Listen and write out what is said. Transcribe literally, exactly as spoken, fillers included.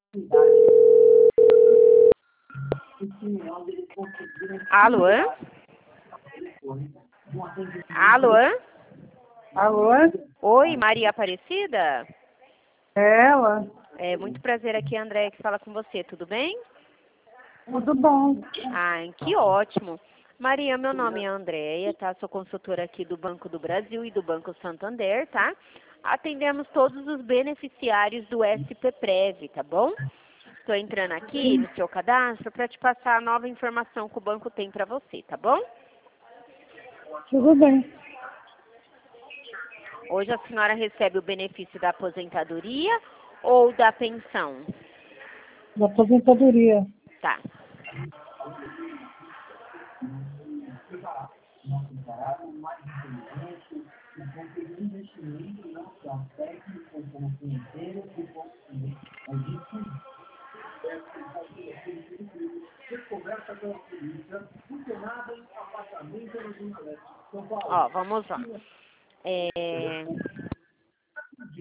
Alô? Alô? Alô? Oi, Maria Aparecida? É ela? É muito prazer aqui, André, que fala com você, tudo bem? Tudo bom? Ah, que ótimo. Maria, meu nome é Andréia, tá? Sou consultora aqui do Banco do Brasil e do Banco Santander, tá? Atendemos todos os beneficiários do S P Prev, tá bom? Estou entrando aqui no seu cadastro para te passar a nova informação que o banco tem para você, tá bom? Tudo bem. Hoje a senhora recebe o benefício da aposentadoria ou da pensão? Da aposentadoria. Tá. Ó, vamos lá. É...